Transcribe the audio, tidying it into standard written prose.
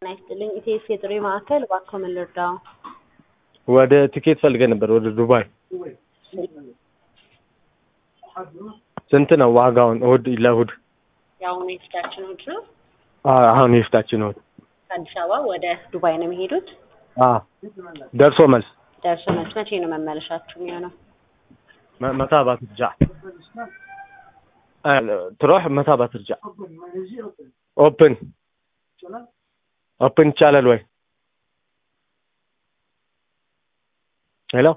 ይስጥልኝ ኢቴስ የጥሪ ማዕከል እባክዎ ምን ልርዳው? ወደ ቲኬት ፈልገን ነበር ወደ ዱባይ። ስንት ነው ዋጋውን? እሑድ ለእሑድ ያው የፊታችን እሑድ ነው። አሁን የፊታችን እሑድ ከአዲስ አበባ ወደ ዱባይ ነው የሚሄዱት? ደርሶ መልስ መቼ ነው መመለሻችሁ የሚሆነው? متى بترجع تروح متى بترجع اوبن تشالل وين